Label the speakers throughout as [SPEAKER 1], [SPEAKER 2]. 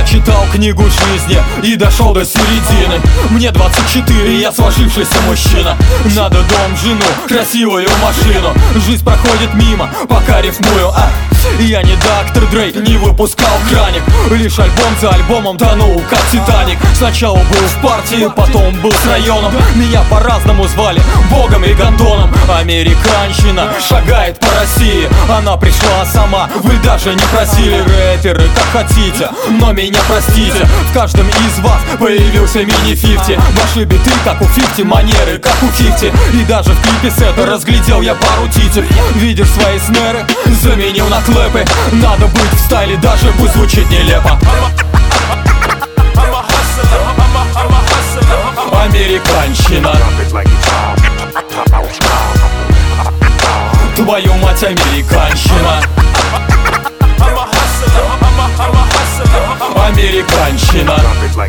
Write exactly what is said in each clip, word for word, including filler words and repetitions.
[SPEAKER 1] читал книгу жизни и дошел до середины. Мне двадцать четыре, я сложившийся мужчина. Надо дом, жену, красивую машину. Жизнь проходит мимо, пока рифмую, а я не доктор Дрей, не выпускал краник. Лишь альбом за альбомом тонул, как Титаник. Сначала был в партии, потом был с районом. Меня по-разному звали, богом и гондоном. Американщина шагает по России. Она пришла сама, вы даже не просили. Рэперы, как хотите, но меня простите. В каждом из вас появился мини-фифти. Ваши биты, как у фифти, манеры, как у фифти. И даже в клипе сета разглядел я пару титер. Видишь свои снеры, заменил на клэпы. Надо быть в стайле, даже пусть звучит нелепо. Американщина. Твою мать, американщина. Американщина.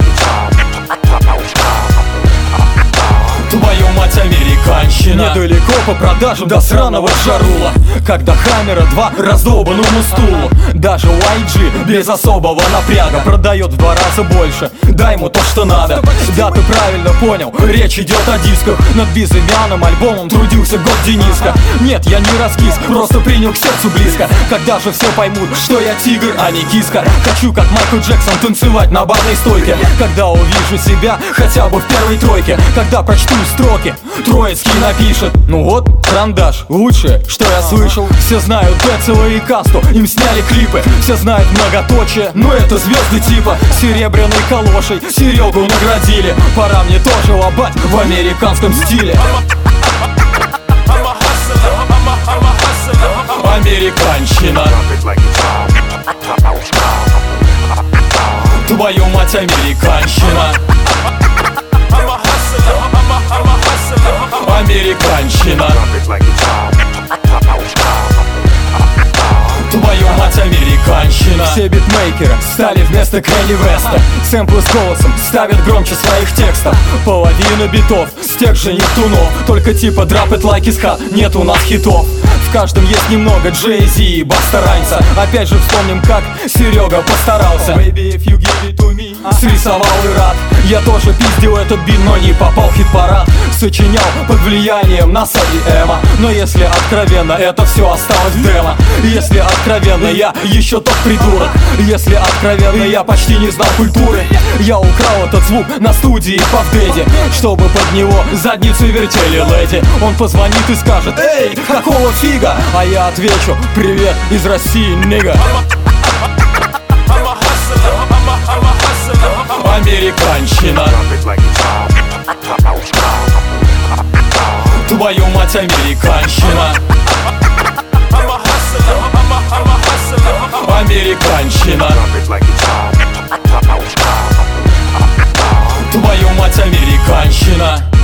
[SPEAKER 1] Твою мать, американщина. Недалеко по продажам до сраного Джарула, когда Хаммера два раздолбанному стулу. Даже уай джи без особого напряга продает в два раза больше. Дай ему то, что надо. Да, ты правильно понял, речь идет о дисках. Над безымянным альбомом трудился год Дениска. Нет, я не раскис, просто принял к сердцу близко. Когда же все поймут, что я тигр, а не киска. Хочу, как Майкл Джексон, танцевать на барной стойке. Когда увижу себя хотя бы в первой тройке. Когда прочту строки, Троицкий напишет: ну вот, карандаш, лучшее, что я слышал. Все знают Децела и Касту, им сняли клипы. Все знают многоточие, но это звезды типа серебряной калошей Серегу наградили. Пора мне тоже лобать в американском стиле. Американщина. Твою мать, американщина. Американщина. Твою мать, американщина. Все битмейкеры стали вместо Кэнни Веста. Сэмплы с голосом ставят громче своих текстов. Половина битов с тех же Нептунов. Только типа drop it like it's hot, нет у нас хитов. В каждом есть немного Джей-Зи и Баста Райнса. Опять же вспомним, как Серега постарался. Baby, if you give it to me. Срисовал и рад. Я тоже пиздил этот бит, но не попал в хит-парад. Сочинял под влиянием НАСА и Эма. Но если откровенно, это все осталось в демо. Если откровенно, я еще тот придурок. Если откровенно, я почти не знал культуры. Я украл этот звук на студии Puff Daddy, чтобы под него задницу вертели леди. Он позвонит и скажет: эй, какого фига? А я отвечу: привет из России, нига. Американщина. Твою мать, американщина. Американщина. Твою мать, американщина.